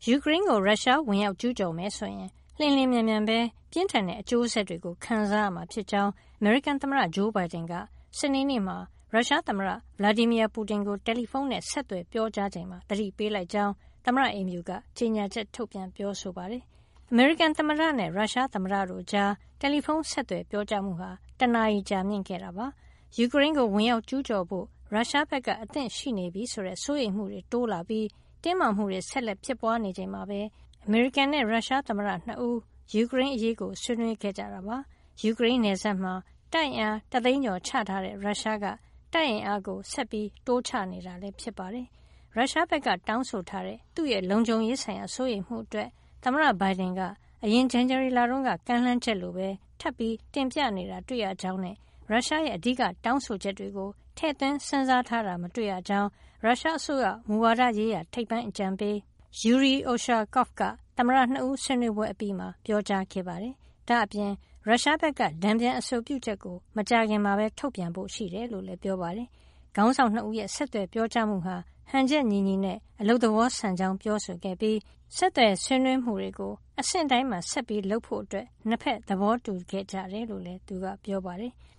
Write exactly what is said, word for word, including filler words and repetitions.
ယူကရိန်းကိုရုရှားဝင်ရောက်ကျူးကျော်မယ်ဆိုရင်လျင်လျင်မြန်မြန်ပဲပြင်းထန်တဲ့အကျိုးဆက်တွေကိုခံစားရမှာဖြစ်ကြောင်းအမေရိကန်သမ္မတဂျိုးဘိုင်ဒန်ကစနေနေ့မှာရုရှားသမ္မတဗလာဒီမီယာပူတင်ကိုတယ်လီဖုန်းနဲ့ဆက်သွယ်ပြောကြားချိန်မှာသတိပေးလိုက်ကြောင်းသမ္မတအိမ်ဖြူကကြေညာချက်ထုတ်ပြန်ပြောဆိုပါတယ်။အမေရိကန်သမ္မတနဲ့ရုရှားသမ္မတတို့ကြားတယ်လီဖုန်းဆက်သွယ်ပြောကြားမှုဟာတနာရီကြာမြင့်ခဲ့တာပါ။ယူကရိန်းကိုဝင်ရောက်ကျူးကျော်ဖို့ရုရှားဘက်ကအသင့်ရှိနေပြီဆိုတဲ့စိုးရိမ်မှုတွေတိုးလာပြီးတင်းမာမှုတွေဆက်လက်ဖြစ်ပွားနေချိန်မှာပဲအမေရိကန်နဲ့ရုရှားသမ္မတနှစ်ဦးယူကရိန်းအရေးကိုဆွေးနွေးခဲ့ကြတာပါ။ယူကရိန်းနယ်စပ်မှာတိုက်အင်အားတသိန်းကျော်ချထားတဲ့ရုရှားကတိုက်အင်အားကိုဆက်ပြီးတိုးချနေတာလည်းဖြစ်ပါတယ်။ရုရှားဘက်ကတောင်းဆိုထားတဲ့သူ့ရဲ့လုံခြုံရေးဆိုင်ရာစိုးရိမ်မှုအတွက်သမ္မတဘိုင်ဒန်ကအရင်ဇန်နဝါရီလတုန်းကကမ်းလှမ်းချက်လိုပဲထပ်ပြီးတင်ပြနေတာတွေ့ရကြောင်းနဲ့ရုရှားရဲ့အဓိကတောင်းဆိုချက်တွေကိုထည့်သွင်းစဉ်းစားထားတာမတွေ့ရကြောင်းရုရှားအစိုးရမူဝါဒရေးရာထိပ်ပိုင်းအကြံပေးယူရီအိုရှာကော့ဖ်ကသမ္မတနှစ်ဦးဆွေးနွေးပွဲအပြီးမှာပြောကြားခဲ့ပါတယ်။ဒါ့အပြင်ရုရှားဘက်ကတံပြန်အဆိုပြုချက်ကိုမကြာခင်မှာပဲထုတ်ပြန်ဖို့ရှိတယ်လို့လည်းပြောပါတယ်။ခေါင်းဆောင်နှစ်ဦးရဲ့ဆက်သွယ်ပြောကြားမှုဟာဟန်ချက်ညီညီနဲ့အလုပ်သဘောဆန်ကြောင်းပြောဆိုခဲ့ပြီးဆက်သွယ်ဆွေးနွေးမှုတွေကိုအဆင့်တိုင်းမှာဆက်ပြီးလုပ်ဖို့အတွက်နှစ်ဖက်သဘောတူခဲ့ကြတယ်လို့လည်းသူကပြောပါတယ်။